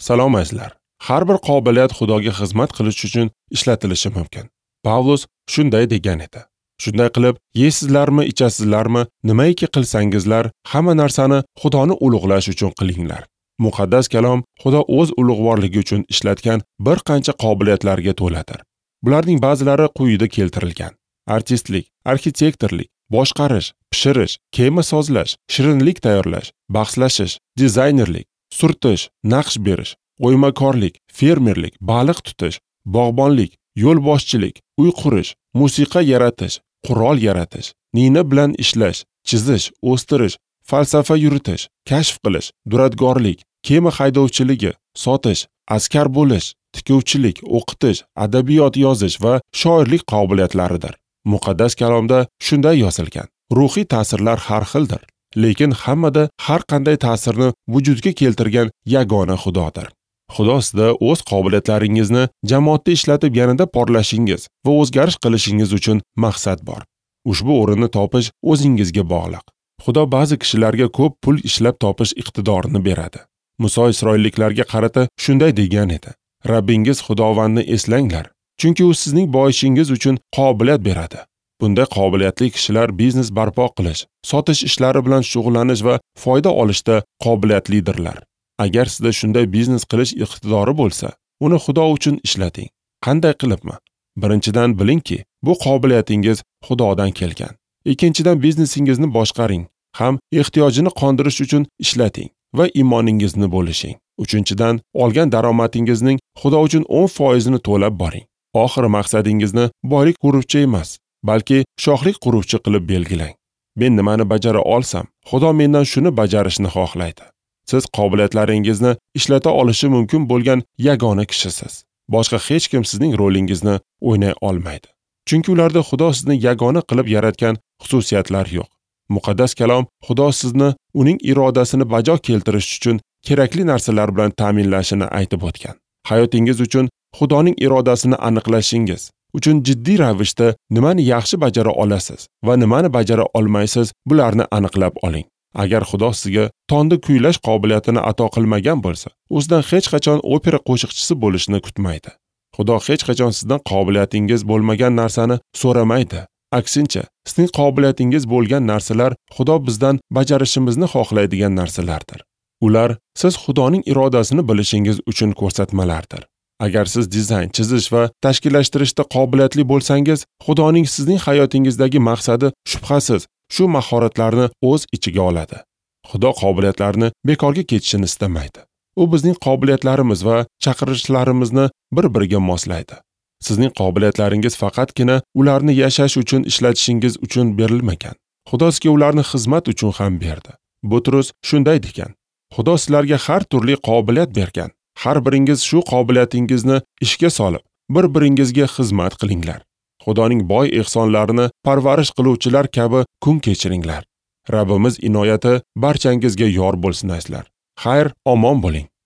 Salom azizlar. Har bir qobiliyat Xudoga xizmat qilish uchun ishlatilishi mumkin. Pavlus shunday degan edi. Shunday qilib, yeysizlarmi, ichasizlarmi, nimaiki qilsangizlar, hamma narsani Xudoni ulug'lash uchun qilinglar. Muqaddas kalom Xudo o'z ulug'vorligi uchun ishlatgan bir qancha qobiliyatlarga to'ladir. Bularning ba'zilari quyida keltirilgan. Artistlik, arxitektorlik, boshqarish, pishirish, kema sozlash, shirinlik tayyorlash, bahslashish, dizaynerlik, surtish, naqsh berish, o'ymakorlik, fermerlik, baliq tutish, bog'bonlik, yo'lboshchilik, uy qurish, musiqa yaratish, qurol yaratish, nina bilan ishlash, chizish, o'stirish, falsafa yuritish, kashf qilish, duradgorlik, kema haydovchiligi, sotish, askar bo'lish, tikuvchilik, o'qitish, adabiyot yozish va shoirlik qobiliyatlaridir. Muqaddas kalomda shunday yozilgan. Ruhiy ta'sirlar har xildir, lekin hammada har qanday ta'sirni vujudga keltirgan yagona Xudodir. Xudo sizda o'z qobiliyatlaringizni jamoatda ishlatib yanada porlashingiz va o'zgarish qilishingiz uchun maqsad bor. Ushbu o'rinni topish o'zingizga bog'liq. Xudo ba'zi kishilarga ko'p pul ishlab topish iqtidorini beradi. Muso isroilliklarga qarata shunday degan edi. Rabbingiz Xudovandni eslanglar, chunki u sizning boyishingiz uchun qobiliyat beradi. Bunday qobiliyatli kishilar biznes barpo qilish, sotish ishlari bilan shug'ullanish va foyda olishda qobiliyatlidirlar. Agar sizda shunday biznes qilish iqtidori bo'lsa, uni Xudo uchun ishlating. Qanday qilibmi? Birinchidan bilingki, bu qobiliyatingiz Xudodan kelgan. Ikkinchidan biznesingizni boshqaring, ham ehtiyojini qondirish uchun ishlating va imoningizni bo'lishing. Uchinchidan, olgan daromadingizning Xudo uchun 10% ni to'lab boring. Oxir maqsadingizni boylik quruvchi emas, balki shohlik quruvchi qilib belgilang. Men nimani bajara olsam, Xudo mendan shuni bajarishni xohlaydi. Siz qobiliyatlaringizni ishlata olishi mumkin bo'lgan yagona kishisiz. Boshqa hech kim sizning rolingizni o'ynay olmaydi. Chunki ularda Xudo sizni yagona qilib yaratgan xususiyatlar yo'q. Muqaddas kalom Xudo sizni uning irodasini bajo keltirish uchun kerakli narsalar bilan ta'minlashini aytib o'tgan. Hayotingiz uchun Xudoning irodasini aniqlashingiz uchun jiddiy ravishda nimani yaxshi bajara olasiz va nimani bajara olmaysiz, bularni aniqlab oling. Agar Xudo sizga tonda kuylash qobiliyatini ato qilmagan bo'lsa, o'zidan hech qachon opera qo'shiqchisi bo'lishni kutmaydi. Xudo hech qachon sizdan qobiliyatingiz bo'lmagan narsani so'ramaydi. Aksincha, sizning qobiliyatingiz bo'lgan narsalar Xudo bizdan bajarishimizni xohlaydigan narsalardir. Ular siz Xudoning irodasini bilishingiz uchun ko'rsatmalardir. Agar siz dizayn, chizish va tashkillashtirishda qobiliyatli bo'lsangiz, Xudoning sizning hayotingizdagi maqsadi shubhasiz shu mahoratlarni o'z ichiga oladi. Xudo qobiliyatlarni bekorga ketishini istamaydi. U bizning qobiliyatlarimiz va chaqirishlarimizni bir-biriga moslaydi. Sizning qobiliyatlaringiz faqatgina ularni yashash uchun ishlatishingiz uchun berilmagan. Xudo sizga ularni xizmat uchun ham berdi. Butrus shunday degan. Xudo sizlarga har turli qobiliyat bergan. Har biringiz shu qobiliyatingizni ishga solib, bir-biringizga xizmat qilinglar. Xudoning boy ehsonlarini parvarish qiluvchilar kabi kun kechiringlar. Rabbimiz inoyati barchangizga yor bo'lsin azizlar. Xayr, omon bo'ling.